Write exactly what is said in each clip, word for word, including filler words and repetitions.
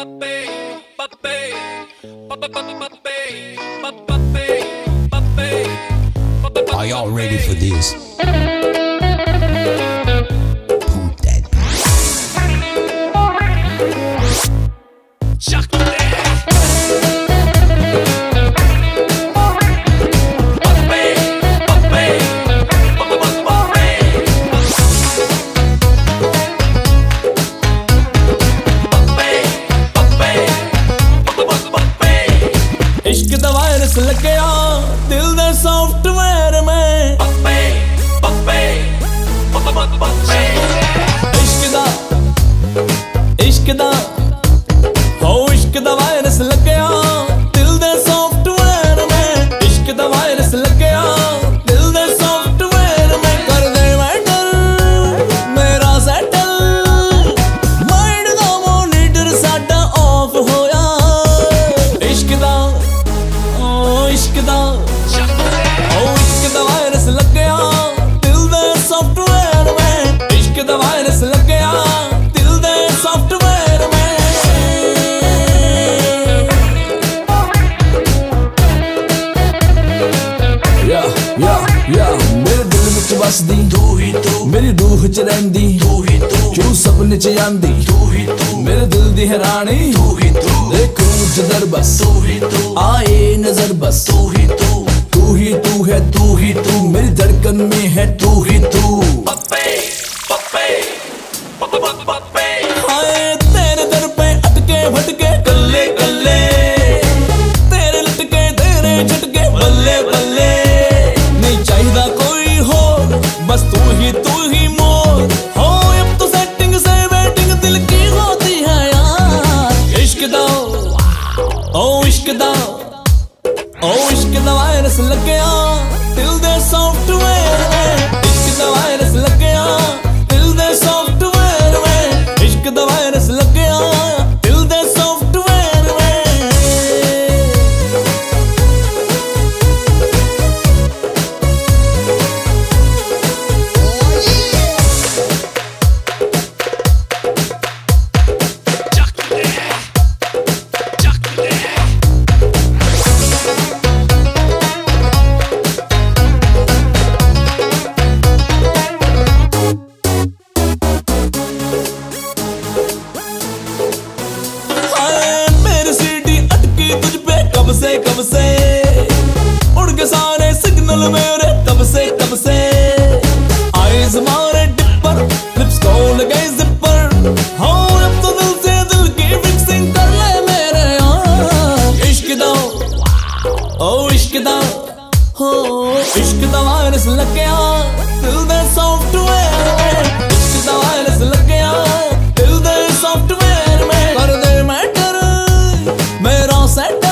Are y'all ready for this? Pump that. इश्क दा virus लग्या दिल दे सॉफ्टवेयर में पप्पे पप्पे पप्पे इश्क दा इश्क दा हो इश्क दा वायरस लग्या दिल दे सॉफ्टवेयर में इश्क दा वायरस लग्या दिल दे सॉफ्टवेयर में कर दे मैटर मेरा सेटल माइंड दा मॉनिटर साडा ऑफ होया इश्क दा इश्क दा ओ इश्क दा वायरस लग्या दिल दे सॉफ्टवेयर में इश्क दा वायरस लग्या दिल दे सॉफ्टवेयर में या या या मेरे दिल विच वसदी तू ही तू मेरी रूह च रहिंदी तू ही तू क्यों सपने च आंदी तू ही तू मेरे दिल दी हैरानी तू ही तू देखूं जिधर बस तू ही तू आए नजर बस तू ही तू तू ही तू है तू ही तू मेरी धड़कन में है तू ही तू पप्पे पप्पे पप्पे हाय तेरे दर पे अटके भटके कल्ले कल्ले तेरे लटके तेरे झटके बल्ले बल्ले नहीं चाहिदा कोई हो बस तू ही तू ही मोर हो अब तो सेटिंग से वेटिंग दिल की होती है यार इश्क दा ओ इश्क दा ओ इश्क दा वायरस लग्या दिल दे सॉफ्टवेयर में इश्क दा वायरस लग्या दिल दे सॉफ्टवेयर में इश्क दा वायरस लग्या दिल दे सॉफ्टवेयर में कब से कब से उड़ के सारे सिग्नल मेरे कब से कब से आईज मारे डिपर लिप्स को लगे जिपर हाँ अब तो दिल से दिल की फिक्सिंग कर ले मेरे यार इश्क दा ओ इश्क दा हो इश्क दा वायरस लग्या दिल दे सॉफ्टवेयर में इश्क दा वायरस लग्या दिल दे सॉफ्टवेयर में कर दे मैटर मेरा settle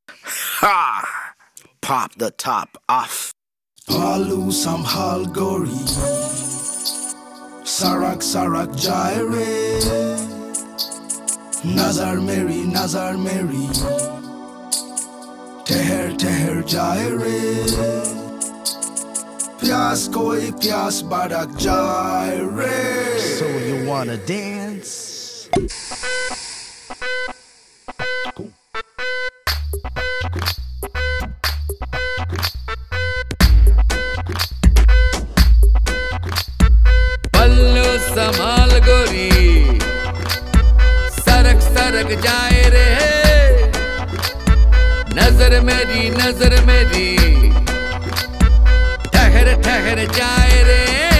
Ha! Pop the top off. Palu samhal gori, sarak sarak jaire, nazar meri nazar meri, teher teher jaire, pyas koi pyas badak jaire. So you wanna dance? संभाल गोरी सरक सरक जाए रे नजर मेरी नजर मेरी ठहर ठहर जाए रे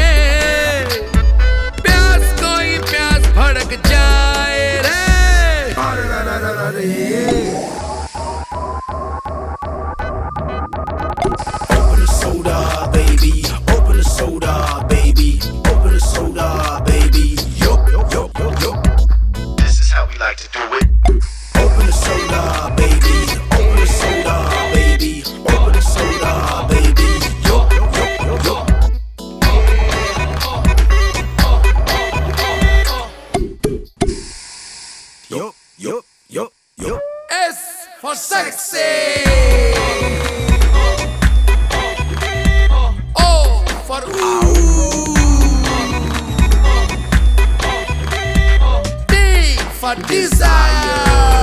प्यास कोई प्यास भड़क जाए रे Open the soda, baby. Open the soda, baby. Open the soda, baby. Yup, yup, yup, yup. This is how we like to do it. Open the soda, baby. Open the soda, baby. Open the soda, baby. Yup, yup, yup, yup. Yup, yup, yup, yup. S for sexy. For ooh, D for desire,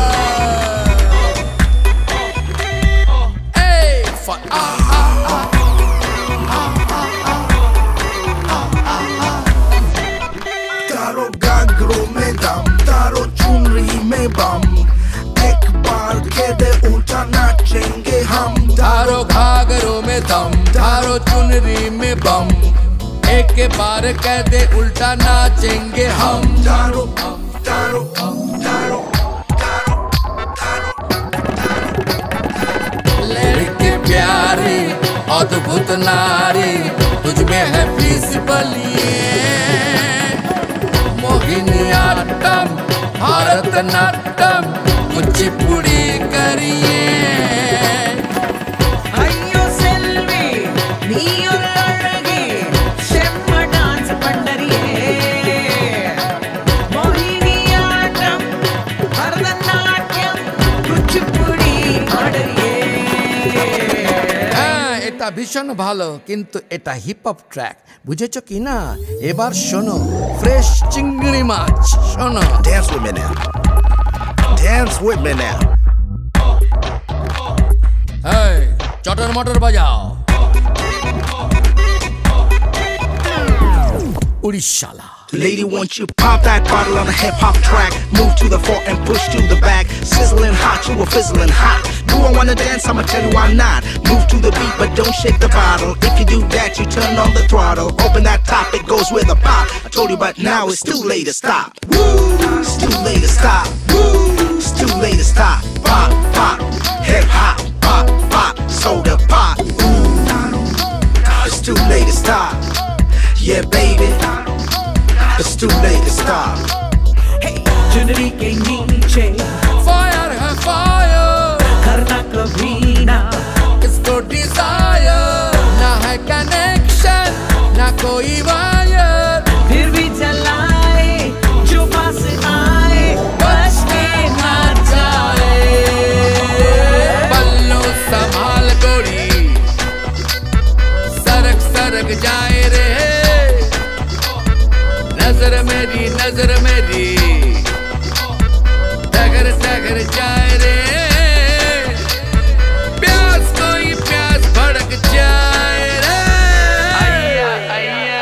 A for ah ah ah ah ah ah ah. तारो गागरों में दम, तारो चुनरी में बम, एक बार के दे उल्टा नाचेंगे हम. तारो घाघरों में दम, तारो चुनरी में बम, एक के बार कह दे उल्टा नाचेंगे हम. तारो तारो तारो तारो लड़के प्यारी अद्भुत नारी तुझ में है फीस बलिए मोहिनीअट्टम भारतनाट्यम कुचिपुड़ी करिए. अय्यो सेल्वी नीयुल्लड़गी शेम्मा डांस पंडरिये मोहिनीअट्टम भरतनाट्यम कुचिपुड़ी आडरिये. হ্যাঁ এটা ভীষণ ভালো কিন্তু এটা হিপ হপ ট্র্যাক বুঝেছো কি না? এবার শোনো ফ্রেশ চিংড়ি মাছ শোনো. Dance with me now. Dance with me now. এই চটর মটর বাজাও উড়িষ্যালা. Lady, won't you pop that bottle on a hip hop track? Move to the front and push to the back. Sizzling hot, you were fizzling hot. Do I wanna dance? I'ma tell you why not. Move to the beat, but don't shake the bottle. If you do that, you turn on the throttle. Open that top, it goes with a pop. I told you, but now it's too late to stop. Woo! It's too late to stop. Woo! It's too late to stop. Pop, pop, hip hop, pop, pop, soda pop. Ooh, it's too late to stop. Yeah, baby. It's too late to stop. Hey, चुनरी के नीचे fire है fire करना कभी ना इसको Dzire ना है कनेक्शन ना कोई वायर फिर भी चलाए जो पास आए बच के ना जाए. पल्लो संभाल गोरी सरक सरक जाए रे नजर मेरी नजर मेरी टगर टगर जाए रे प्यास कोई प्यास भड़क जाए रे. अय्या अय्या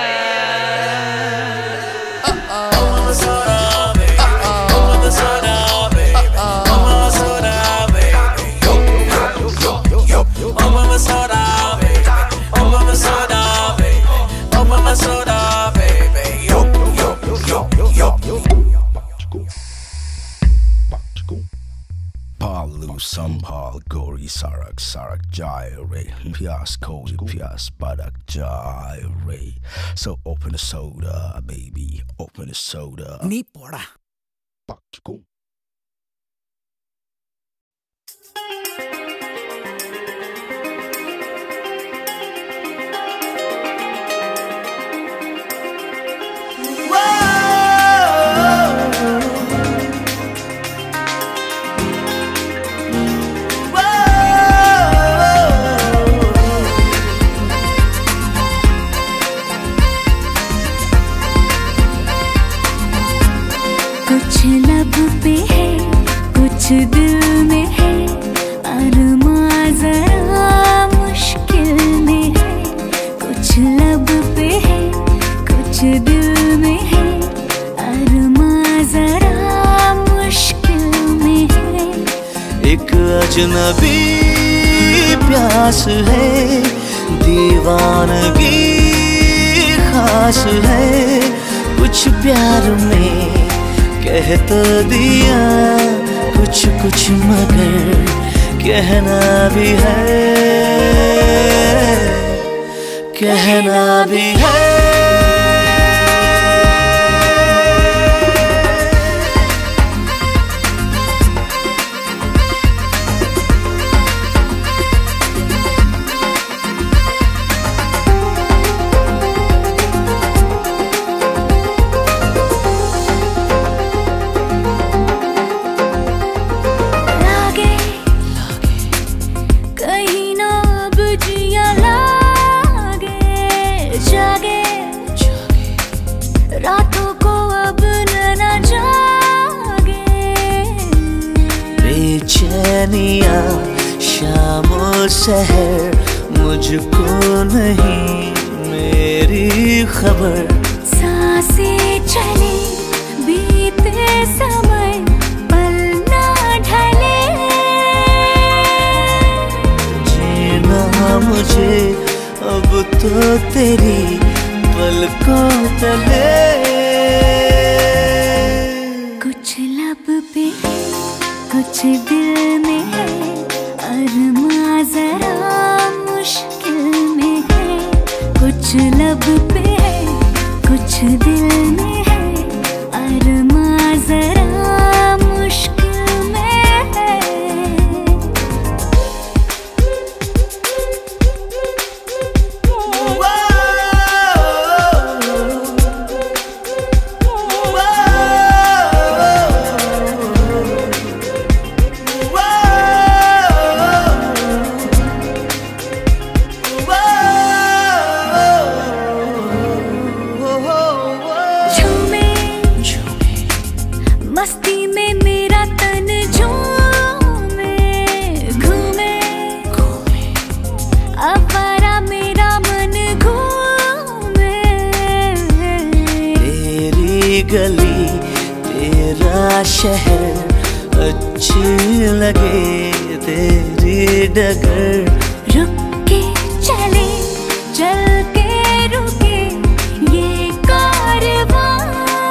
Palu sambal gori sarak sarak jaire, pyas koi pyas badak jaire. So open the soda, baby. Open the soda. ni poda. Pak, कुछ लब पे है, कुछ दिल में है, अरमां जरा मुश्किल में है। कुछ लब पे है, कुछ दिल में है, अरमां जरा मुश्किल में है। एक अजनबी प्यास है, दीवानगी खास है। कुछ प्यार में कह तो दिया कुछ कुछ, मगर कहना भी है, कहना भी है। रातों को अब न जागे, बेचैनियाँ शामों सहर, मुझको नहीं मेरी खबर। सांसें चले बीते समय, पल ना ढले, जीना मुझे अब तो तेरी पलकों तले। कुछ लब पे है, कुछ दिल में है, अरमां जरा मुश्किल में है। कुछ लब पे है, कुछ दिल में है, अरमां जरा मुश्किल में है। मस्ती में मेरा तन झूमे, घूमे आवारा मेरा मन घूमे। तेरी गली तेरा शहर अच्छी लगे, तेरी डगर। रुक के चले, चल के रुके ये कारवां,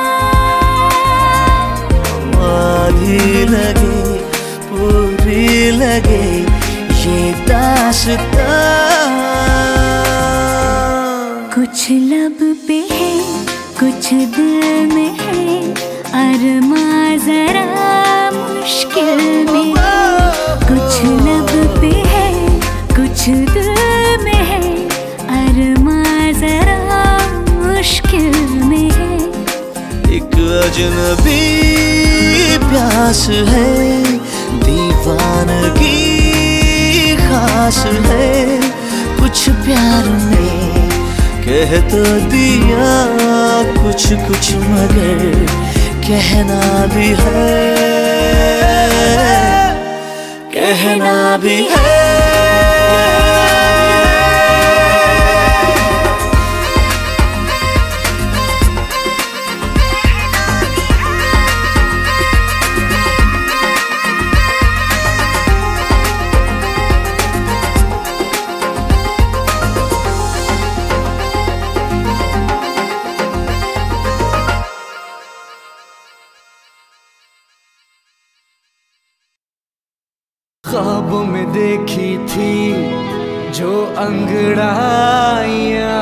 आधी लगे पूरी लगे ये दास्तां। कुछ लब पे है, कुछ दिल में है, अरमां जरा मुश्किल में है। कुछ लब पे है, कुछ दिल में है, अरमां जरा मुश्किल में है। एक अजनबी प्यास है, दीवानगी खास है। कुछ प्यार में कह तो दिया कुछ कुछ, मगर कहना भी है, कहना भी है। ख्वाबों में देखी थी जो अंगड़ाइयाँ,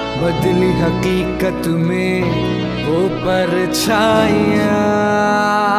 बदली हकीकत में वो परछाइयाँ।